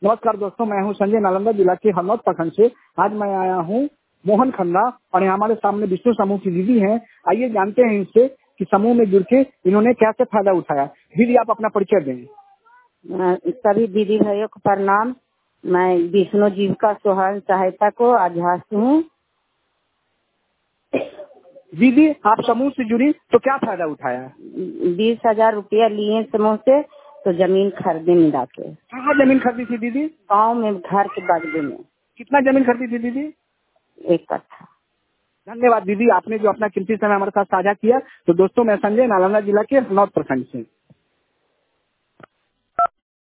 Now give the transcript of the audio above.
नमस्कार दोस्तों, मैं हूं संजय, नालंदा जिला के हरनौत प्रखंड से। आज मैं आया हूं मोहन खन्ना और यहाँ हमारे सामने विष्णु समूह की दीदी हैं। आइए जानते हैं इनसे कि समूह में जुड़ के इन्होंने क्या क्या फायदा उठाया। दीदी, आप अपना परिचय दें। सभी दीदी भाइयों को प्रणाम। मैं विष्णु जीविका स्वयं सहायता को अध्यक्ष हूँ। दीदी, आप समूह से जुड़ी तो क्या फायदा उठाया? 20,000 रुपया लिए समूह से, तो जमीन खरीदी मिला के। कहाँ जमीन खरीदी थी दीदी? गाँव में, घर के बगल में। कितना जमीन खरीदी थी दीदी? 1 कट्ठा। धन्यवाद दीदी, आपने जो अपना कीमती समय हमारे साथ साझा किया। तो दोस्तों, मैं संजय, नालंदा जिला के हरनौत प्रखंड से।